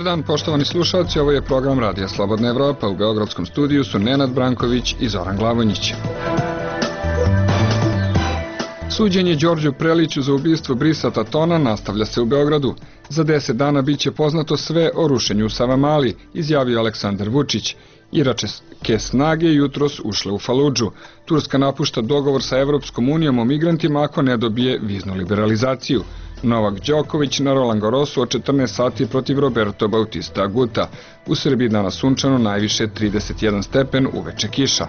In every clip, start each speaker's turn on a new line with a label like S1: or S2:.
S1: Dobar dan, poštovani slušalci, ovo je program Radija Slobodna Evropa. U beogradskom studiju su Nenad Branković i Zoran Glavonjić. Suđenje Đorđu Preliću za ubistvo Brisa Tatona nastavlja se u Beogradu. Za 10 dana biće poznato sve o rušenju u Savamali, izjavio Aleksandar Vučić. Iračke snage jutros ušle u Faludžu. Turska napušta dogovor sa Evropskom unijom o migrantima ako ne dobije viznu liberalizaciju. Novak Đoković na Roland Garrosu od 14 sati protiv Roberto Bautista Aguta. U Srbiji danas sunčano, najviše 31 stepen, uveče kiša.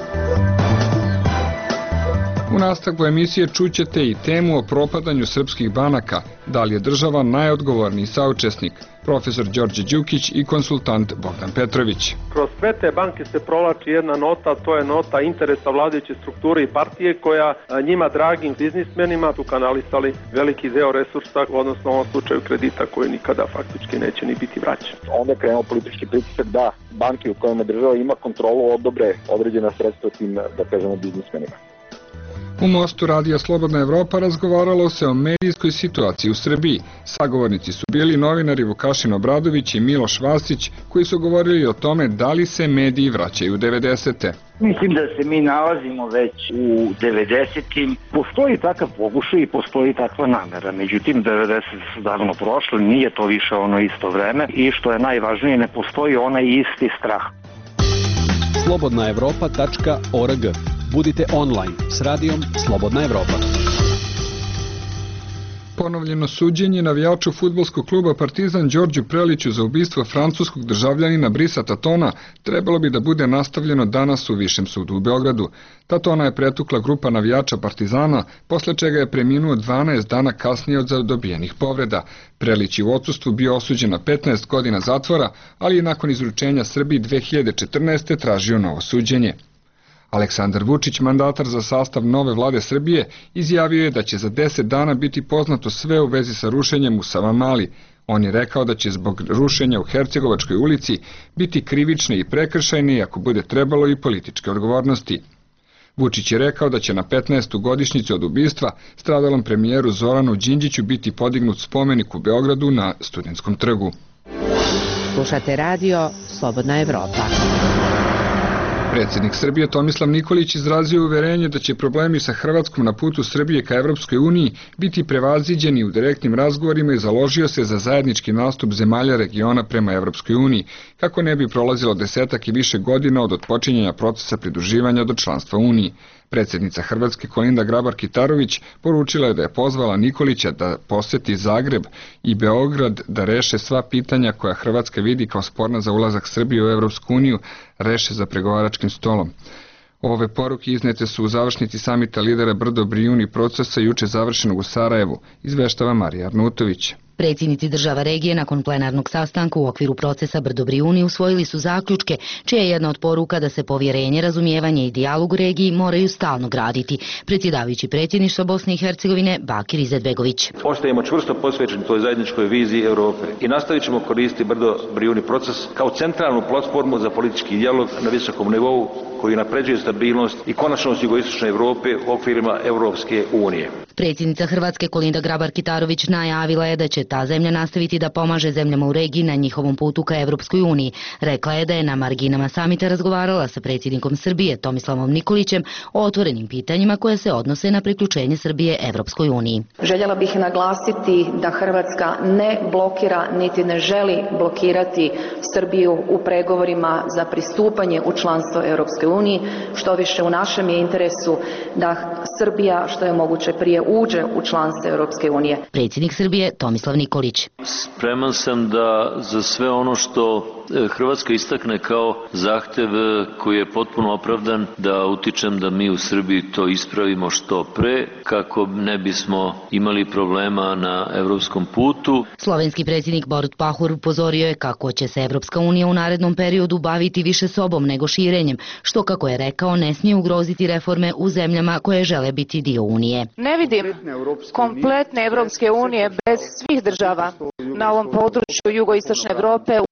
S1: U nastavku emisije čućete i temu o propadanju srpskih banaka, da li je država najodgovorniji saučesnik, profesor Đorđe Đukić i konsultant Bogdan Petrović.
S2: Kroz sve te banke se provlači jedna nota, to je nota interesa vladajuće strukture i partije koja njima dragim biznismenima su kanalisali veliki deo resursa, odnosno u ovom slučaju kredita koji nikada faktički neće ni biti vraćen.
S3: Onda je krenuo politički pritisak da banke u kojima država ima kontrolu odobre određena sredstva tim, da kažemo, biznismenima.
S1: U Mostu Radija Slobodna Evropa razgovaralo se o medijskoj situaciji u Srbiji. Sagovornici su bili novinari Vukašin Obradović i Miloš Vasić, koji su govorili o tome da li se mediji vraćaju u 90.
S4: Mislim da se mi nalazimo već u 90. Postoji takav pokušaj i postoji takva namera. Međutim, 90 su davno prošle, nije to više ono isto vreme i što je najvažnije, ne postoji onaj isti strah.
S5: slobodnaevropa.org. Budite online s radijom Slobodna Evropa.
S1: Ponovljeno suđenje navijaču fudbalskog kluba Partizan Đorđu Preliću za ubistvo francuskog državljanina Brisa Tatona trebalo bi da bude nastavljeno danas u Višem sudu u Beogradu. Tatona je pretukla grupa navijača Partizana, posle čega je preminuo 12 dana kasnije od zadobijenih povreda. Prelić je u odsustvu bio osuđen na 15 godina zatvora, ali je nakon izručenja Srbiji 2014. tražio novo suđenje. Aleksandar Vučić, mandatar za sastav nove vlade Srbije, izjavio je da će za 10 dana biti poznato sve u vezi sa rušenjem u Savamali. On je rekao da će zbog rušenja u Hercegovačkoj ulici biti krivične i prekršajne i ako bude trebalo i političke odgovornosti. Vučić je rekao da će na 15. godišnjicu od ubistva stradalom premijeru Zoranu Đinđiću biti podignut spomenik u Beogradu na Studentskom trgu.
S6: Slušate radio Slobodna Evropa.
S1: Predsjednik Srbije Tomislav Nikolić izrazio uverenje da će problemi sa Hrvatskom na putu Srbije ka Evropskoj uniji biti prevaziđeni u direktnim razgovorima i založio se za zajednički nastup zemalja regiona prema Evropskoj uniji, kako ne bi prolazilo 10 i više godina od otpočinjanja procesa pridruživanja do članstva Uniji. Predsjednica Hrvatske Kolinda Grabar-Kitarović poručila je da je pozvala Nikolića da poseti Zagreb i Beograd da reše sva pitanja koja Hrvatska vidi kao sporna za ulazak Srbije u Evropsku uniju, reše za pregovaračkim stolom. Ove poruke iznete su u završnici samita lidera Brdo-Brijuni procesa juče završenog u Sarajevu, izveštava Marija Arnutović.
S6: Predsjednici država regije nakon plenarnog sastanka u okviru procesa Brdo-Brijuni usvojili su zaključke, čija je jedna od poruka da se povjerenje, razumijevanje i dijalog u regiji moraju stalno graditi. Predsjedavajući predsjedništva Bosne i Hercegovine Bakir Izetbegović.
S7: Ostajemo čvrsto posvećeni toj zajedničkoj viziji Europe i nastavit ćemo koristiti Brdo-Brijuni proces kao centralnu platformu za politički dijalog na visokom nivou koji napređuje stabilnost i konačnost jugoistočne Europe u okvirima Europske unije.
S6: Predsjednica Hrvatske Kolinda Grabar-Kitarović najavila je da će ta zemlja nastaviti da pomaže zemljama u regiji na njihovom putu ka Evropskoj uniji. Rekla je da je na marginama samita razgovarala sa predsjednikom Srbije Tomislavom Nikolićem o otvorenim pitanjima koje se odnose na priključenje Srbije Evropskoj uniji.
S8: Željela bih naglasiti da Hrvatska ne blokira niti ne želi blokirati Srbiju u pregovorima za pristupanje u članstvo Evropskoj uniji, što više u našem je interesu da Srbija što je moguće prije uđe u članstvo Europske unije.
S6: Predsjednik Srbije Tomislav Nikolić.
S9: Spreman sam da za sve ono što Hrvatska istakne kao zahtev koji je potpuno opravdan, da utičem da mi u Srbiji to ispravimo što pre, kako ne bismo imali problema na evropskom putu.
S6: Slovenski predsjednik Borut Pahor upozorio je kako će se Evropska unija u narednom periodu baviti više sobom nego širenjem, što, kako je rekao, ne smije ugroziti reforme u zemljama koje žele biti dio Unije.
S10: Ne vidim kompletne Evropske unije bez svih država na ovom području jugoistočne Evrope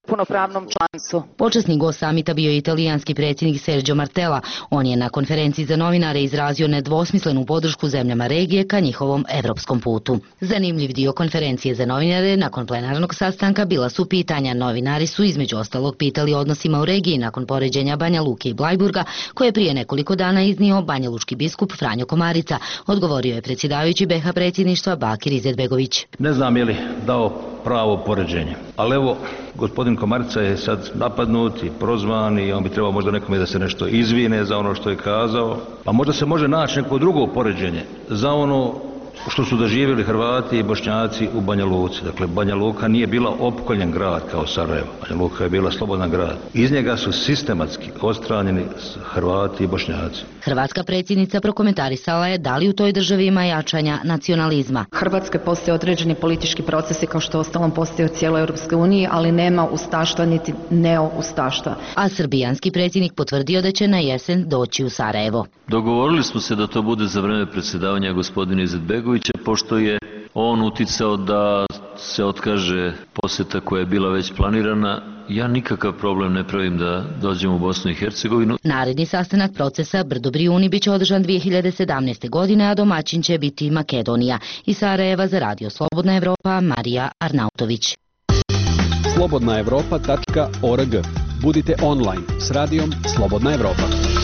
S10: punopravnom članstvu.
S6: Počasni gost samita bio je italijanski predsjednik Sergio Martella. On je na konferenciji za novinare izrazio nedvosmislenu podršku zemljama regije ka njihovom evropskom putu. Zanimljiv dio konferencije za novinare nakon plenarnog sastanka bila su pitanja. Novinari su između ostalog pitali o odnosima u regiji nakon poređenja Banja Luke i Blajburga, koje je prije nekoliko dana iznio banjalučki biskup Franjo Komarica. Odgovorio je predsjedavajući BiH predsjedništva Bakir Izetbegović.
S11: Ne znam je li dao pravo poređenje, ali evo, gospodin Komarica je sad napadnut i prozvan i on bi trebao možda nekome da se nešto izvine za ono što je kazao, a možda se može naći neko drugo poređenje za ono što su doživjeli Hrvati i Bošnjaci u Banja Luci. Dakle, Banja Luka nije bila opkoljen grad kao Sarajevo. Banja Luka je bila slobodan grad. Iz njega su sistematski odstranjeni Hrvati i Bošnjaci.
S6: Hrvatska predsjednica prokomentarisala je da li u toj državi ima jačanja nacionalizma.
S8: Hrvatskoj postoje određeni politički procesi kao što ostalom postoje u cijeloj Europskoj uniji, ali nema ustaštva niti neo-ustaštva.
S6: A srbijanski predsjednik potvrdio da će na jesen doći u Sarajevo.
S9: Dogovorili smo se da to bude za vreme predsjedavanja gospodina Izetbegovića, pošto je on uticao da se otkaže posjeta koja je bila već planirana. Ja nikakav problem ne pravim da dođem u Bosnu i Hercegovinu.
S6: Naredni sastanak procesa Brdo-Brijuni biće održan 2017. godine, a domaćin će biti Makedonija. Iz Sarajeva za Radio Slobodna Evropa, Marija Arnautović.
S5: slobodnaevropa.org. Budite online s radijom Slobodna Evropa.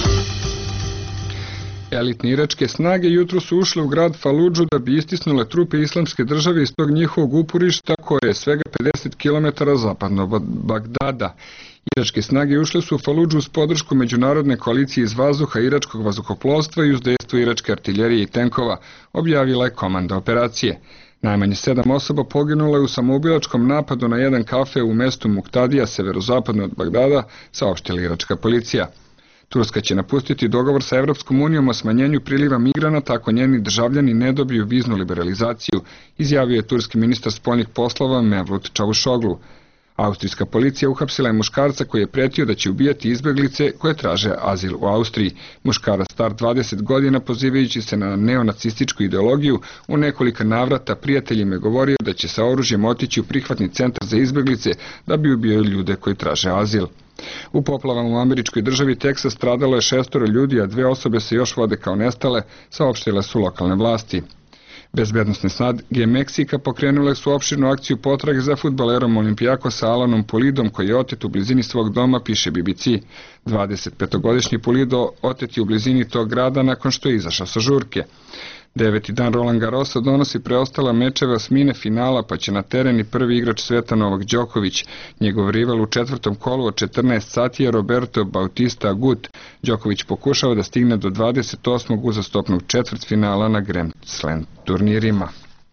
S1: Elitne iračke snage jutro su ušle u grad Faludžu da bi istisnule trupe islamske države iz tog njihovog uporišta koje je svega 50 km zapadno od Bagdada. Iračke snage ušle su u Faludžu uz podršku međunarodne koalicije iz vazduha, iračkog vazduhoplovstva i uz dejstvo iračke artiljerije i tenkova, objavila je komanda operacije. Najmanje 7 osoba poginulo je u samoubilačkom napadu na jedan kafe u mestu Muktadija, severozapadno od Bagdada, saopštila iračka policija. Turska će napustiti dogovor sa Evropskom unijom o smanjenju priliva migranata ako njeni državljani ne dobiju viznu liberalizaciju, izjavio je turski ministar spoljnih poslova Mevlut Čavušoglu. Austrijska policija uhapsila je muškarca koji je pretio da će ubijati izbjeglice koje traže azil u Austriji. Muškarac star 20 godina, pozivajući se na neonacističku ideologiju, u nekoliko navrata prijateljima je govorio da će sa oružjem otići u prihvatni centar za izbjeglice da bi ubio ljude koji traže azil. U poplavama u američkoj državi Teksas stradalo je 6 ljudi, a 2 osobe se još vode kao nestale, saopštile su lokalne vlasti. Bezbednosne snage Meksika pokrenule su opširnu akciju potrage za fudbalerom Olimpijakosa Alanom Pulidom koji je otet u blizini svog doma, piše BBC. 25-godišnji Pulido otet je u blizini tog grada nakon što je izašao sa žurke. 9. dan Roland Garrosa donosi preostala mečeve osmine finala, pa će na teren i prvi igrač sveta Novak Đoković. Njegov rival u 4. kolu od 14 sati je Roberto Bautista Agut. Đoković pokušava da stigne do 28. uzastopnog četvrtfinala na Grand Slam turnirima.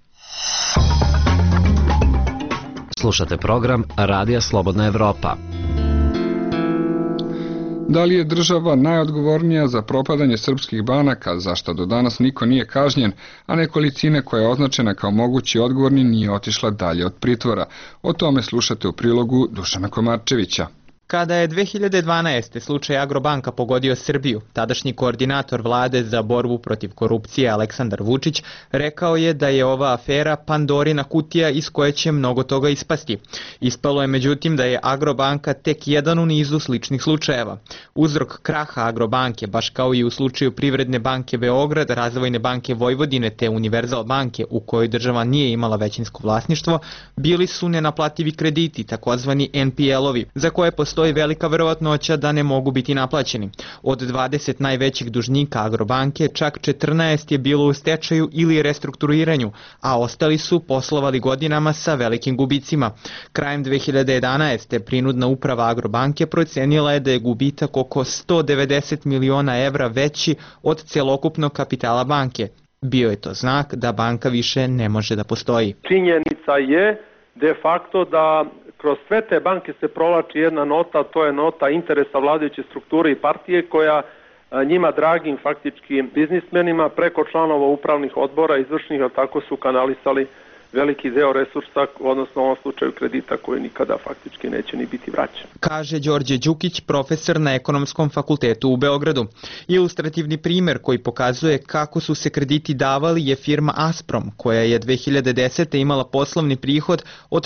S12: Slušate program Radija Slobodna Evropa.
S1: Da li je država najodgovornija za propadanje srpskih banaka, za što do danas niko nije kažnjen, a nekolicina koja je označena kao mogući odgovorni nije otišla dalje od pritvora? O tome slušate u prilogu Dušana Komarčevića.
S13: Kada je 2012. slučaj Agrobanka pogodio Srbiju, tadašnji koordinator vlade za borbu protiv korupcije Aleksandar Vučić rekao je da je ova afera Pandorina kutija iz koje će mnogo toga ispasti. Ispalo je međutim da je Agrobanka tek jedan u nizu sličnih slučajeva. Uzrok kraha Agrobanke, baš kao i u slučaju Privredne banke Beograd, Razvojne banke Vojvodine te Univerzal banke u kojoj država nije imala većinsko vlasništvo, bili su nenaplativi krediti, takozvani NPL-ovi, za koje postoji velika verovatnoća da ne mogu biti naplaćeni. Od 20 najvećih dužnika Agrobanke, čak 14 je bilo u stečaju ili restrukturiranju, a ostali su poslovali godinama sa velikim gubicima. Krajem 2011. prinudna uprava Agrobanke procenila je da je gubitak oko 190 miliona evra veći od celokupnog kapitala banke. Bio je to znak da banka više ne može da postoji.
S2: Činjenica je de facto da kroz sve te banke se provlači jedna nota, to je nota interesa vladajuće strukture i partije koja njima dragim faktički biznismenima preko članova upravnih odbora izvršnih, tako su kanalisali veliki deo resursa, odnosno u ovom slučaju kredita koji nikada faktički neće ni biti vraćen.
S13: Kaže Đorđe Đukić, profesor na Ekonomskom fakultetu u Beogradu. Ilustrativni primer koji pokazuje kako su se krediti davali je firma Asprom, koja je 2010. imala poslovni prihod od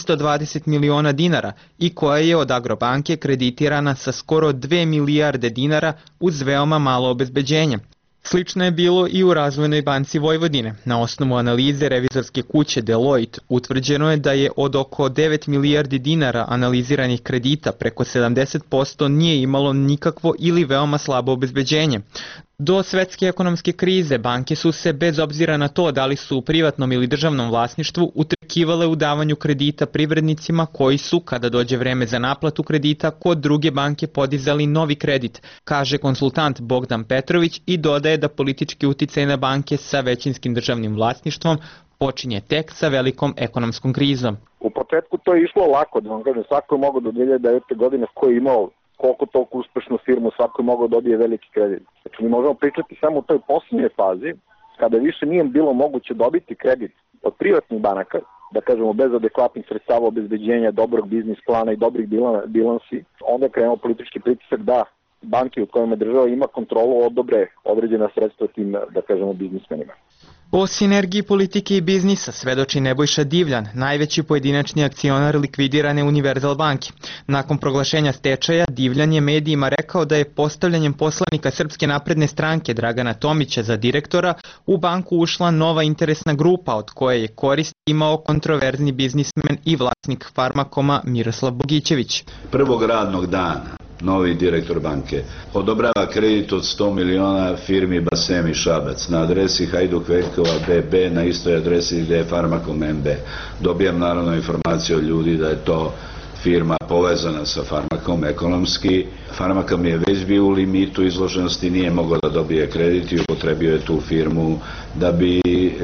S13: 420 miliona dinara i koja je od Agrobanke kreditirana sa skoro 2 milijarde dinara uz veoma malo obezbeđenja. Slično je bilo i u Razvojnoj banci Vojvodine. Na osnovu analize revizorske kuće Deloitte utvrđeno je da je od oko 9 milijardi dinara analiziranih kredita preko 70% nije imalo nikakvo ili veoma slabo obezbeđenje. Do svetske ekonomske krize banke su se, bez obzira na to da li su u privatnom ili državnom vlasništvu, utrkivale u davanju kredita privrednicima koji su, kada dođe vreme za naplatu kredita, kod druge banke podizali novi kredit, kaže konsultant Bogdan Petrović i dodaje da politički uticaj na banke sa većinskim državnim vlasništvom počinje tek sa velikom ekonomskom krizom.
S3: U početku to je išlo lako, da vam kažem, svako je mogao do 2009. godine ko je imao koliko toliko uspešnu firmu, svako je mogao dobije veliki kredit. Znači mi možemo pričati samo u toj posljednjoj fazi, kada više nije bilo moguće dobiti kredit od privatnih banaka, da kažemo bez adekvatnih sredstava obezbeđenja, dobrog biznis plana i dobrih bilansi, onda je krenuo politički pritisak da banke u kojima država ima kontrolu odobre određena sredstva tim, da kažemo, biznismenima.
S13: O sinergiji politike i biznisa svedoči Nebojša Divljan, najveći pojedinačni akcionar likvidirane Univerzal banke. Nakon proglašenja stečaja, Divljan je medijima rekao da je postavljanjem poslanika Srpske napredne stranke Dragana Tomića za direktora u banku ušla nova interesna grupa od koje je korist imao kontroverzni biznismen i vlasnik Farmakoma Miroslav Bogićević.
S10: Prvog radnog dana novi direktor banke odobrava kredit od 100 miliona firmi Basemi Šabac na adresi Hajduk Veljkova BB na istoj adresi gde je Farmakom MB. Dobijam naravno informaciju od ljudi da je to firma povezana sa Farmakom ekonomski. Farmakom je već bio u limitu izloženosti, nije mogao da dobije kredit i upotrebio je tu firmu da bi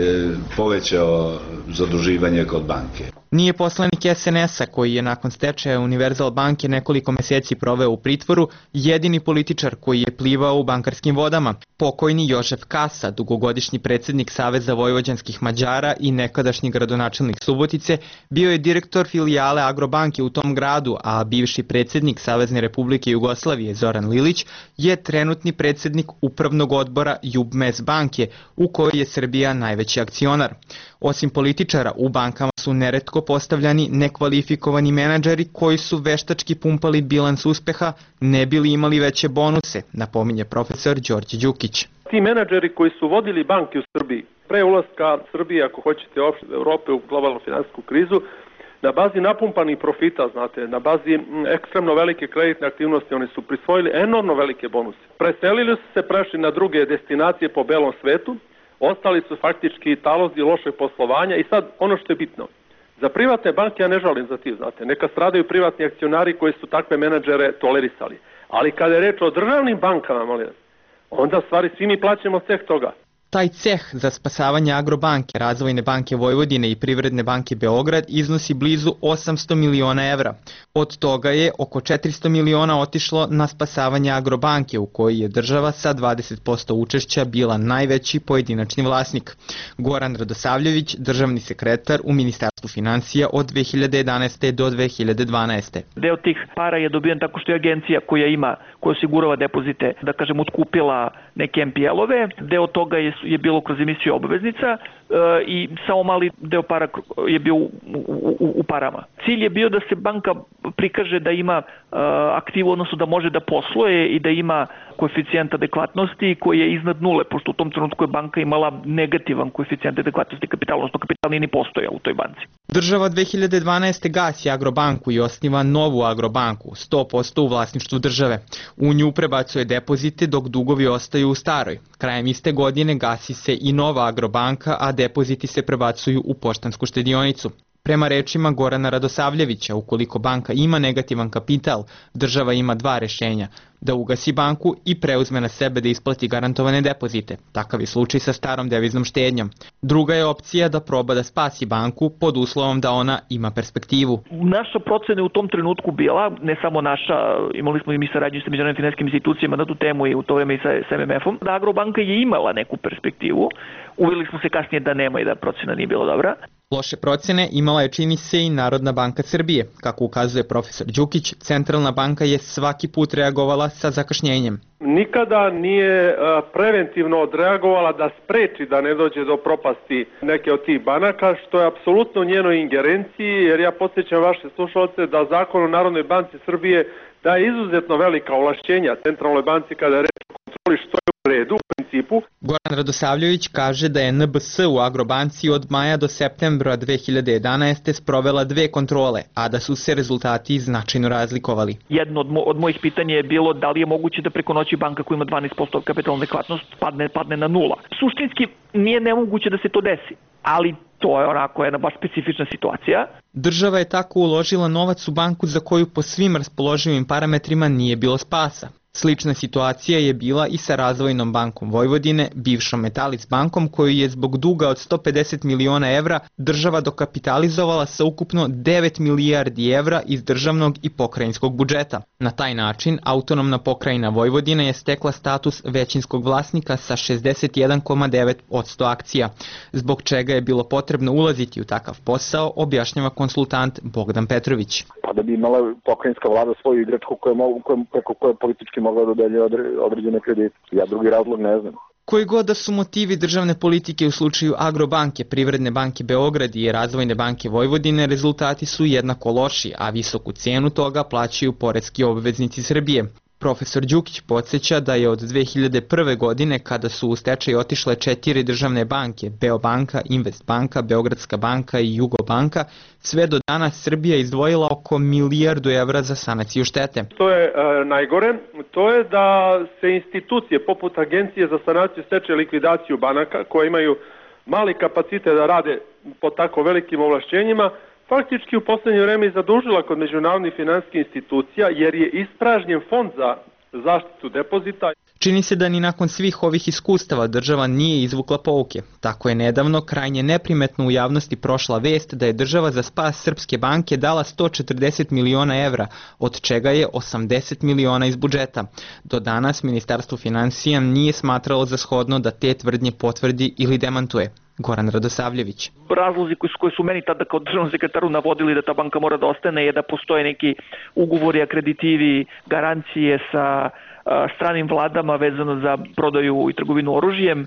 S10: povećao zaduživanje kod banke.
S13: Nije poslanik SNS-a, koji je nakon stečaja Univerzal banke nekoliko meseci proveo u pritvoru, jedini političar koji je plivao u bankarskim vodama. Pokojni Jožef Kasa, dugogodišnji predsjednik Saveza vojvođanskih Mađara i nekadašnji gradonačelnik Subotice, bio je direktor filijale Agrobanke u tom gradu, a bivši predsjednik Savezne Republike Jugoslavije Zoran Lilić je trenutni predsjednik upravnog odbora Jubmes banke, u kojoj je Srbija najveći akcionar. Osim političara, u bankama su neretko postavljani nekvalifikovani menadžeri koji su veštački pumpali bilans uspeha, ne bili imali veće bonuse, napominje profesor Đorđe Đukić.
S2: Ti menadžeri koji su vodili banke u Srbiji, pre ulaska Srbije, ako hoćete, uopšte Evrope u globalnu finansijsku krizu, na bazi napumpanih profita, znate, na bazi ekstremno velike kreditne aktivnosti, oni su prisvojili enormno velike bonuse. Preselili su se, prešli na druge destinacije po belom svetu, ostali su faktički talozi lošeg poslovanja i sad ono što je bitno. Za privatne banke ja ne žalim za tim, znate, neka stradaju privatni akcionari koji su takve menadžere tolerisali. Ali kada je reč o državnim bankama, molim, onda stvari svi mi plaćamo ceh toga.
S13: Taj ceh za spasavanje Agrobanke, Razvojne banke Vojvodine i Privredne banke Beograd iznosi blizu 800 miliona evra. Od toga je oko 400 miliona otišlo na spasavanje Agrobanke, u kojoj je država sa 20% učešća bila najveći pojedinačni vlasnik. Goran Radosavljević, državni sekretar u Ministarstvu financija od 2011. do 2012.
S14: Deo tih para je dobijen tako što je agencija koja osigurava depozite, da kažem, otkupila neke MPL-ove. Deo toga je bilo kroz emisiju obveznica i samo mali deo para je bio u parama. Cilj je bio da se banka prikaže da ima aktivu, odnosno da može da posluje i da ima koeficijent adekvatnosti koji je iznad nule, pošto u tom trenutku je banka imala negativan koeficijent adekvatnosti kapitala, odnosno kapital nije ni postojao u toj banci.
S13: Država 2012. gasi Agrobanku i osniva novu Agrobanku, 100% u vlasništvu države. U nju prebacuje depozite dok dugovi ostaju u staroj. Krajem iste godine gasi se i nova Agrobanka, a depoziti se prebacuju u poštansku štedionicu. Prema rečima Gorana Radosavljevića, ukoliko banka ima negativan kapital, država ima dva rešenja: da ugasi banku i preuzme na sebe da isplati garantovane depozite. Takav je slučaj sa starom deviznom štednjom. Druga je opcija da proba da spasi banku pod uslovom da ona ima perspektivu.
S14: Naša procena je u tom trenutku bila, ne samo naša, imali smo i mi saradnju sa međunarodnim finansijskim institucijama na tu temu i u to vreme i sa MMF-om, da Agrobanka je imala neku perspektivu. Uvjerili smo se kasnije da nema i da procena nije bila dobra.
S13: Loše procene imala je, čini se, i Narodna banka Srbije. Kako ukazuje profesor Đukić, centralna banka je svaki put reagovala sa zakašnjenjem.
S2: Nikada nije preventivno odreagovala da spreči da ne dođe do propasti neke od tih banaka, što je apsolutno u njenoj ingerenciji, jer ja podsjećam vaše slušalce da Zakon o Narodnoj banci Srbije daje izuzetno velika ovlašćenja Centralnoj banci kada je reč o kontroli, što je u redu u principu.
S13: Goran Radosavljević kaže da je NBS u Agrobanci od maja do septembra 2011. sprovela 2 kontrole, a da su se rezultati značajno razlikovali.
S14: Jedno od mojih pitanja je bilo da li je moguće da preko noći banka koja ima 12% kapitalna adekvatnost padne na 0. Suštinski nije nemoguće da se to desi, ali to je onako jedna baš specifična situacija.
S13: Država je tako uložila novac u banku za koju po svim raspoloživim parametrima nije bilo spasa. Slična situacija je bila i sa Razvojnom bankom Vojvodine, bivšom Metalis bankom, koju je zbog duga od 150 miliona evra država dokapitalizovala sa ukupno 9 milijardi evra iz državnog i pokrajinskog budžeta. Na taj način, autonomna pokrajina Vojvodina je stekla status većinskog vlasnika sa 61,9% akcija, zbog čega je bilo potrebno ulaziti u takav posao, objašnjava konsultant Bogdan Petrović.
S3: Pa da bi imala pokrajinska vlada svoju igračku preko koje politički mogla da dodelje određene kredite. Ja drugi razlog ne znam.
S13: Koji god da su motivi državne politike u slučaju Agrobanke, Privredne banke Beograd i Razvojne banke Vojvodine, rezultati su jednako loši, a visoku cenu toga plaćaju poreski obveznici Srbije. Profesor Đukić podsjeća da je od 2001. godine, kada su u stečaj otišle 4 državne banke, Beobanka, Investbanka, Beogradska banka i Jugobanka, sve do danas Srbija izdvojila oko 1 milijardu evra za sanaciju štete.
S2: To je najgore, to je da se institucije poput Agencije za sanaciju, stečaj i likvidaciju banaka, koje imaju mali kapacitet da rade po tako velikim ovlašćenjima, faktički u poslednje vreme i zadužila kod međunarodnih finansijskih institucija, jer je ispražnjen fond za zaštitu depozita.
S13: Čini se da ni nakon svih ovih iskustava država nije izvukla pouke. Tako je nedavno krajnje neprimetno u javnosti prošla vest da je država za spas Srpske banke dala 140 miliona evra, od čega je 80 miliona iz budžeta. Do danas Ministarstvo finansija nije smatralo za shodno da te tvrdnje potvrdi ili demantuje. Goran Radosavljević.
S14: Razlozi koji su meni tada kao državnom sekretaru navodili da ta banka mora da ostane je da postoje neki ugovori, akreditivi, garancije sa stranim vladama vezano za prodaju i trgovinu oružjem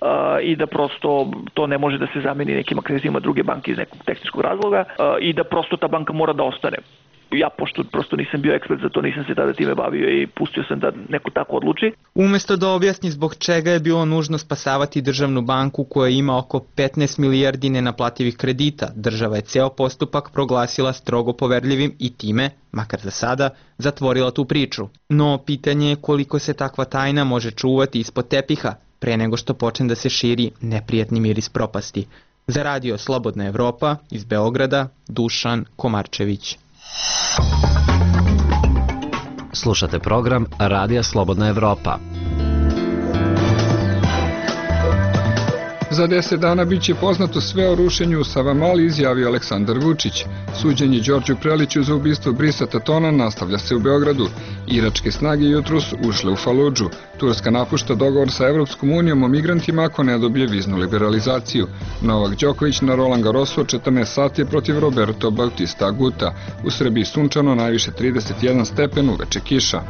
S14: i da prosto to ne može da se zameni nekim akreditivima druge banke iz nekog tehničkog razloga i da prosto ta banka mora da ostane. Ja, pošto prosto nisam bio ekspert za to, nisam se tada time bavio i pustio sam da neko tako odluči.
S13: Umesto da objasni zbog čega je bilo nužno spasavati državnu banku koja ima oko 15 milijardi nenaplativih kredita, država je ceo postupak proglasila strogo poverljivim i time, makar za sada, zatvorila tu priču. No, pitanje je koliko se takva tajna može čuvati ispod tepiha, pre nego što počne da se širi neprijatni miris propasti. Za radio Slobodna Evropa, iz Beograda, Dušan Komarčević.
S12: Slušate program Radija Slobodna Evropa.
S1: Za 10 dana biće poznato sve o rušenju u Savamali, izjavio Aleksandar Vučić. Suđenje Đorđu Preliću za ubistvo Brisa Tatona nastavlja se u Beogradu. Iračke snage jutros ušle u Faludžu. Turska napušta dogovor sa Evropskom unijom o migrantima ako ne dobije viznu liberalizaciju. Novak Đoković na Roland Garrosu od 14 sati protiv Roberto Bautista Aguta. U Srbiji sunčano, najviše 31 stepen, uveče kiša.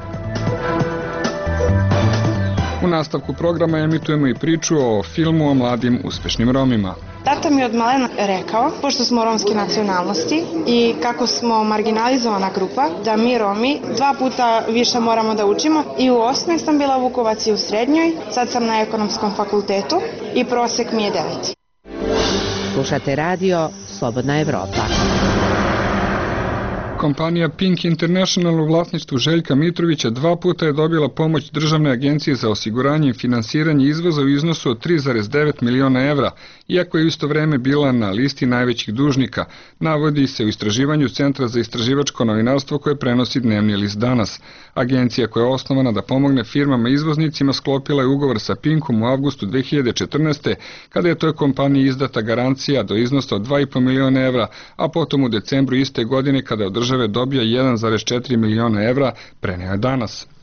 S1: U nastavku programa emitujemo i priču o filmu o mladim uspešnim Romima.
S15: Tata mi od malena rekao, pošto smo romske nacionalnosti i kako smo marginalizovana grupa, da mi Romi 2 puta više moramo da učimo. I u osnovnoj sam bila Vukovac i u srednjoj, sad sam na ekonomskom fakultetu i prosek mi je 9.
S16: Slušate radio Slobodna Evropa.
S1: Kompanija Pink International u vlasništvu Željka Mitrovića 2 puta je dobila pomoć Državne agencije za osiguranje i finansiranje izvoza u iznosu od 3,9 miliona evra, iako je u isto vreme bila na listi najvećih dužnika, navodi se u istraživanju Centra za istraživačko novinarstvo koje prenosi dnevni list Danas. Agencija koja je osnovana da pomogne firmama izvoznicima sklopila je ugovor sa Pinkom u avgustu 2014. kada je toj kompaniji izdata garancija do iznosa od 2,5 miliona evra, a potom u decembru iste godine kada od države dobija 1,4 miliona evra, preneo je Danas.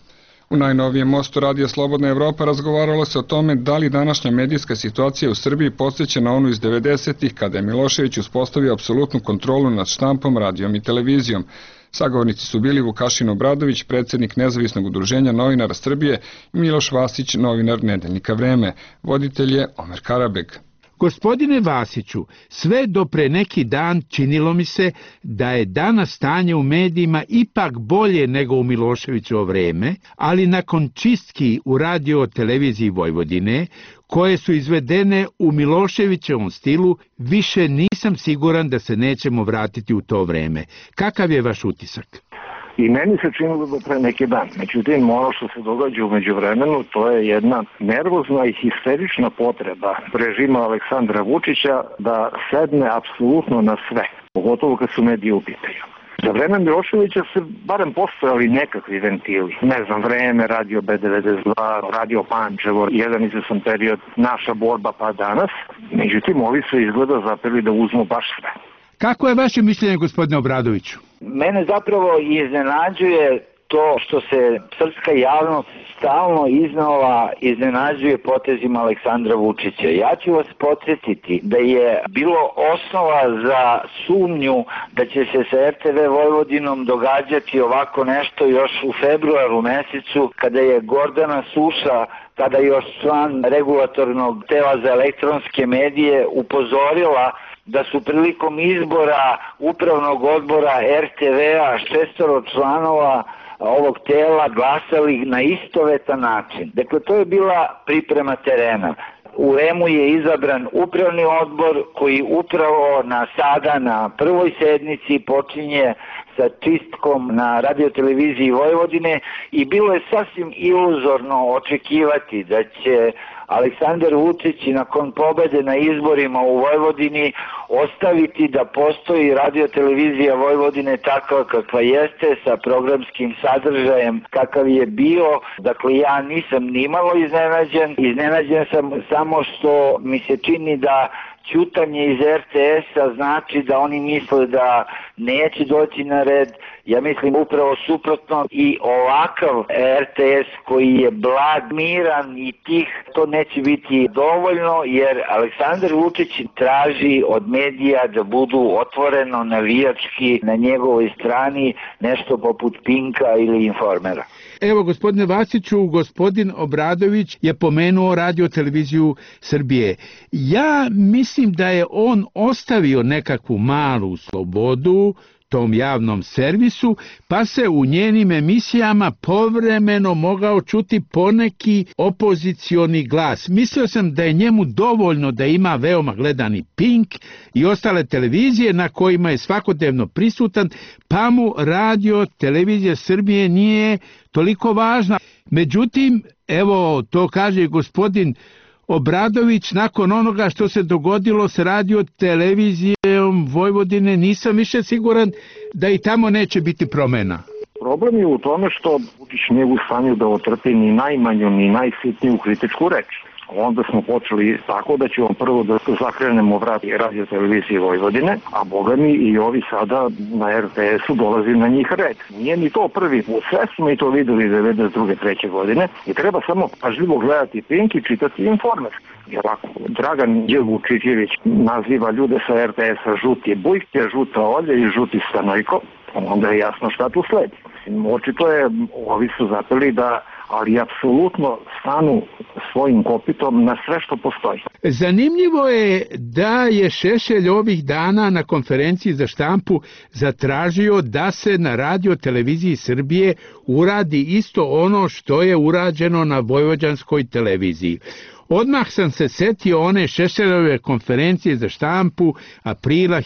S1: U najnovijem mostu Radija Slobodna Evropa razgovaralo se o tome da li današnja medijska situacija u Srbiji podsjeća na onu iz 90-ih kada je Milošević uspostavio apsolutnu kontrolu nad štampom, radijom i televizijom. Sagovornici su bili Vukašin Obradović, predsjednik Nezavisnog udruženja novinara Srbije, i Miloš Vasić, novinar Nedeljnika Vreme. Voditelj je Omer Karabeg.
S17: Gospodine Vasiću, sve do pre neki dan činilo mi se da je danas stanje u medijima ipak bolje nego u Miloševićevo vreme, ali nakon čistki u radio televiziji Vojvodine, koje su izvedene u Miloševićevom stilu, više nisam siguran da se nećemo vratiti u to vreme. Kakav je vaš utisak?
S4: I meni se činilo da pre neki dan. Međutim, ono što se događa u međuvremenu, to je jedna nervozna i histerična potreba režima Aleksandra Vučića da sedne apsolutno na sve, pogotovo kad su mediji u pitanju. Za vreme Miloševića se barem postojali nekakvi ventili. Ne znam, Vreme, Radio B92, Radio Pančevo, jedan izvesan period, Naša borba pa danas. Međutim, ovi su izgleda zapeli da uzmu baš sve.
S17: Kako je vaše mišljenje, gospodine Obradoviću?
S18: Mene zapravo iznenađuje to što se srpska javnost stalno iznova iznenađuje potezima Aleksandra Vučića. Ja ću vas podsjetiti da je bilo osnova za sumnju da će se sa RTV Vojvodinom događati ovako nešto još u februaru mesecu, kada je Gordana Suša, tada još član regulatornog tela za elektronske medije, upozorila da su prilikom izbora upravnog odbora RTV-a 6 članova ovog tela glasali na istovetan način. Dakle, to je bila priprema terena. U REM-u je izabran upravni odbor koji upravo sada na prvoj sednici počinje sa čistkom na radioteleviziji Vojvodine i bilo je sasvim iluzorno očekivati da će Aleksandar Vučić nakon pobede na izborima u Vojvodini ostaviti da postoji radiotelevizija Vojvodine takva kakva jeste, sa programskim sadržajem kakav je bio. Dakle, ja nisam nimalo iznenađen. Iznenađen sam samo što mi se čini da ćutanje iz RTS-a znači da oni misle da neće doći na red. Ja mislim upravo suprotno, i ovakav RTS koji je blag, miran i tih, to neće biti dovoljno, jer Aleksandar Vučić traži od medija da budu otvoreno navijački na njegovoj strani, nešto poput Pinka ili Informera.
S17: Evo, gospodine Vasiću, gospodin Obradović je pomenuo radio televiziju Srbije. Ja mislim da je on ostavio nekakvu malu slobodu tom javnom servisu, pa se u njenim emisijama povremeno mogao čuti poneki opozicioni glas. Mislio sam da je njemu dovoljno da ima veoma gledani Pink i ostale televizije na kojima je svakodnevno prisutan, pa mu radio televizija Srbije nije toliko važna. Međutim, evo, to kaže gospodin Obradović, nakon onoga što se dogodilo s radio televizijom Vojvodine, nisam više siguran da i tamo neće biti promena.
S4: Problem je u tome što Vučić nije u stanju da otrpi ni najmanju, ni najsitniju kritičku reč. Onda smo počeli tako da ćemo prvo da zakrenemo vrat radio televizije Vojvodine, a boga mi i ovi sada na RTS-u dolazi na njih red. Nije ni to prvi put, sve smo i to videli 92. 3. godine i treba samo pažljivo gledati Pink i čitati Informer. Jer ako Dragan Vučićević naziva ljude sa RTS-a žuti Bujke, žuta Olja i žuti Stanojko, onda je jasno šta tu sledi. Očito je, ovi su zapeli da, ali apsolutno stanu svojim kopitom na sve što postoji.
S17: Zanimljivo je da je Šešelj ovih dana na konferenciji za štampu zatražio da se na radio televiziji Srbije uradi isto ono što je urađeno na vojvođanskoj televiziji. Odmah sam se setio one Šešeljove konferencije za štampu aprila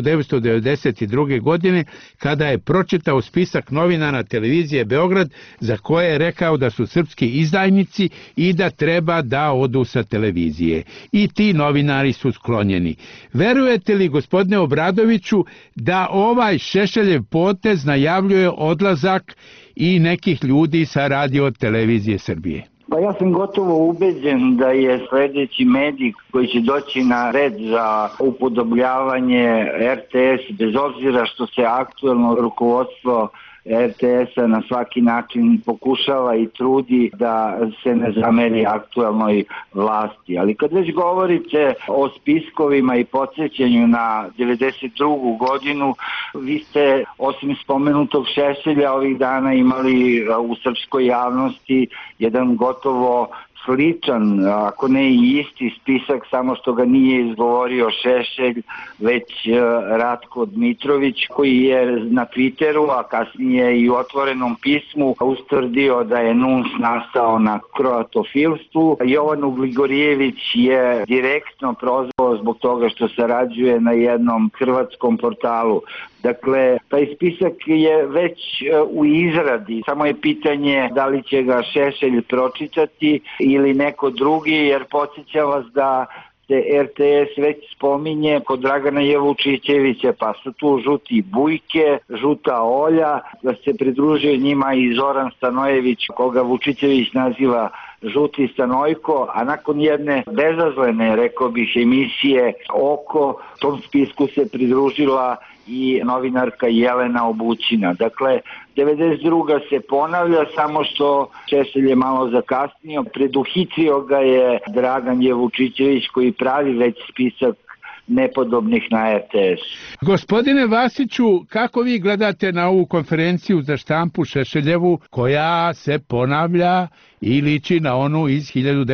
S17: 1992. godine, kada je pročitao spisak novinara televizije Beograd za koje je rekao da su srpski izdajnici i da treba da odu sa televizije. I ti novinari su sklonjeni. Verujete li, gospodine Obradoviću, da ovaj Šešeljev potez najavljuje odlazak i nekih ljudi sa radio televizije Srbije?
S18: Pa ja sam gotovo ubeđen da je sledeći medij koji će doći na red za upodobljavanje RTS, bez obzira što se aktuelno rukovodstvo RTS-a na svaki način pokušava i trudi da se ne zameri aktuelnoj vlasti. Ali kad već govorite o spiskovima i podsjećanju na 92. godinu, vi ste osim spomenutog Šešelja ovih dana imali u srpskoj javnosti jedan gotovo sličan, ako ne i isti spisak, samo što ga nije izgovorio Šešelj, već Ratko Dmitrović, koji je na Twitteru, a kasnije i u otvorenom pismu ustvrdio da je NUNS nastao na kroatofilstvu. Jovan Gligorijević je direktno prozvao zbog toga što sarađuje na jednom hrvatskom portalu. Dakle, taj spisak je već u izradi, samo je pitanje da li će ga Šešelj pročitati ili neko drugi, jer podsjećam vas da se RTS već spominje kod Dragana Jevučićevića, pa su tu žuti Bujke, žuta Olja, da se pridružio njima i Zoran Stanojević, koga Vučićević naziva žuti Stanojko, a nakon jedne bezazlene, rekao bih, emisije Oko, tom spisku se pridružila i novinarka Jelena Obućina. Dakle, 92. se ponavlja, samo što Šešelj je malo zakasnio. Preduhitrio ga je Dragan Jevučićević koji pravi već spisak nepodobnih na RTS.
S17: Gospodine Vasiću, kako vi gledate na ovu konferenciju za štampu Šešeljevu koja se ponavlja i liči na onu iz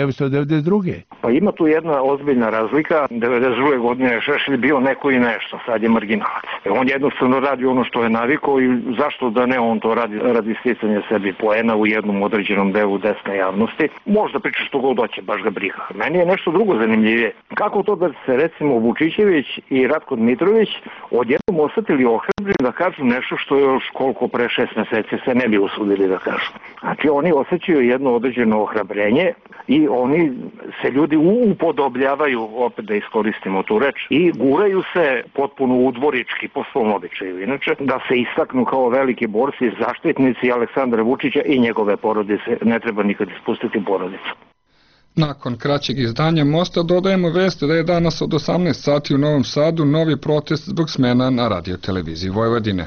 S17: 1992.
S19: Pa ima tu jedna ozbiljna razlika. 92. godine je Šešelj bio neko i nešto, sad je marginalac. On jednostavno radi ono što je navikao i zašto da ne on to radi sticanja sebi poena u jednom određenom delu desne javnosti. Možda priča što god hoće, baš ga briga. Meni je nešto drugo zanimljivije. Kako to da se recimo Vučićević i Ratko Dmitrović odjednom osetili ohrabreni da kažu nešto što je još koliko pre 6 meseci se ne bi usudili da kažu. Znači oni osjećaju jedno određeno ohrabrenje i oni se ljudi upodobljavaju, opet da iskoristimo tu reč, i guraju se potpuno udvorički po svom običaju. Inače, da se istaknu kao veliki borci, zaštitnici Aleksandra Vučića i njegove porodice, ne treba nikad ispustiti porodicu.
S1: Nakon kraćeg izdanja Mosta dodajemo vest da je danas od 18 sati u Novom Sadu novi protest zbog smena na radioteleviziji Vojvodine.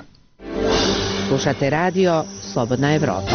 S16: Slušate radio Slobodna Evropa.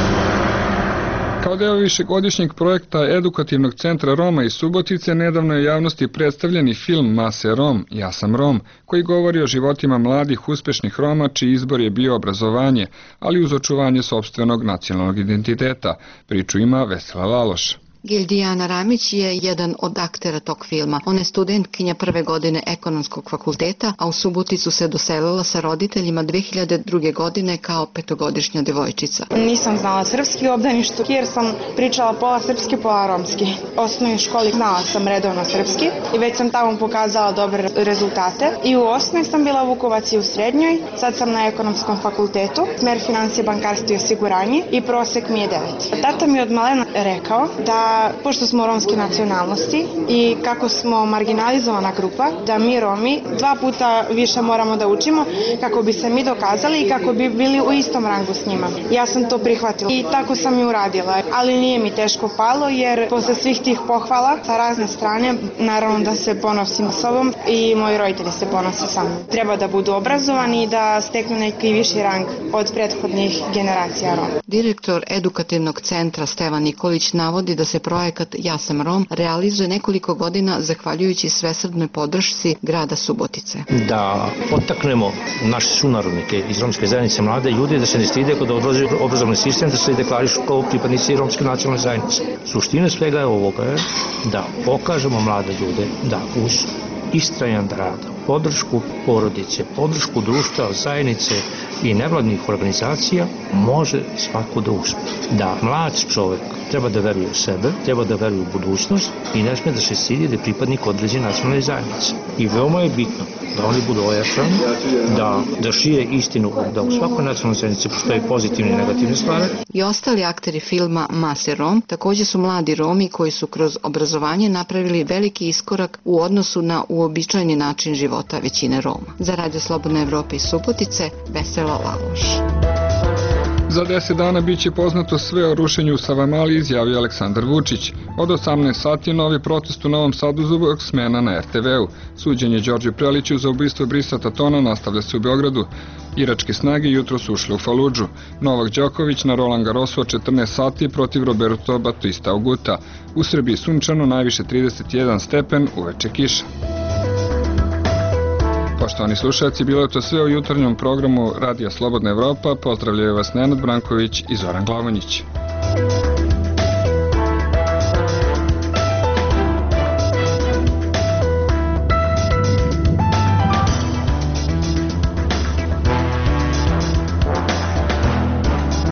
S1: Kao deo višegodišnjeg projekta Edukativnog centra Roma iz Subotice, nedavno je javnosti predstavljen i film Mase Rom, Ja sam Rom, koji govori o životima mladih uspešnih Roma čiji izbor je bio obrazovanje, ali uz očuvanje sopstvenog nacionalnog identiteta. Priču ima Vesela Laloš.
S20: Gildijana Ramić je jedan od aktera tog filma. Ona je studentkinja prve godine ekonomskog fakulteta, a u Suboticu se doselila sa roditeljima 2002. godine kao 5-godišnja devojčica.
S15: Nisam znala srpski u obdaništu jer sam pričala pola srpski, pola romski. U osnovnoj školi znala sam redovno srpski i već sam tamo pokazala dobre rezultate. I u osnovnoj sam bila Vukovac i u srednjoj, sad sam na ekonomskom fakultetu, smer financije, bankarstvo i osiguranje i prosek mi je 9. Tata mi je od malena rekao da pošto smo romske nacionalnosti i kako smo marginalizovana grupa, da mi Romi 2 puta više moramo da učimo kako bi se mi dokazali i kako bi bili u istom rangu s njima. Ja sam to prihvatila i tako sam i uradila, ali nije mi teško palo jer posle svih tih pohvala sa razne strane, naravno da se ponosim sobom i moji roditelji se ponose sa mnom. Treba da budu obrazovani i da steknu neki viši rang od prethodnih generacija Roma.
S20: Direktor Edukativnog centra Stevan Nikolić navodi da se projekat Ja sam Rom realizuje nekoliko godina zahvaljujući svesrdnoj podršci grada Subotice.
S21: Da potaknemo naše sunarodnike iz romske zajednice, mlade ljude, da se ne stide kod odlaze u obrazovni sistem, da se deklarišu kao pripadnici romske nacionalne zajednice. Suština svega je ovoga je da pokažemo mlade ljude da uz istrajan rad, podršku porodice, podršku društva, zajednice i nevladnih organizacija može svako da uspe. Da mlad čovek treba da veruje u sebe, treba da veruje u budućnost i ne sme da se stidi da je pripadnik određene nacionalne zajednice. I veoma je bitno da oni budu ojačani, da šire istinu, da u svakoj nacionalnoj zajednici postoje pozitivne i negativne stvari.
S20: I ostali akteri filma Mase Rom takođe su mladi Romi koji su kroz obrazovanje napravili veliki iskorak u odnosu na uobičajeni način života većine Roma. Za Radio Slobodna Evropa iz Subotice, Vesela Laloš.
S1: Za 10 dana biće poznato sve o rušenju u Savamali, izjavio Aleksandar Vučić. Od 18 sati novi protest u Novom Sadu zbog smena na RTV-u. Suđenje Đorđu Preliću za ubistvo Brisa Tatona nastavlja se u Beogradu. Iračke snage jutro su ušle u Faludžu. Novak Đoković na Roland Garrosu od 14 sati protiv Roberto Batista Aguta. U Srbiji sunčano, najviše 31 stepen, uveče kiša. Poštovani slušalci, bilo je to sve u jutarnjem programu Radija Slobodna Evropa. Pozdravljaju vas Nenad Branković i Zoran Glavonjić.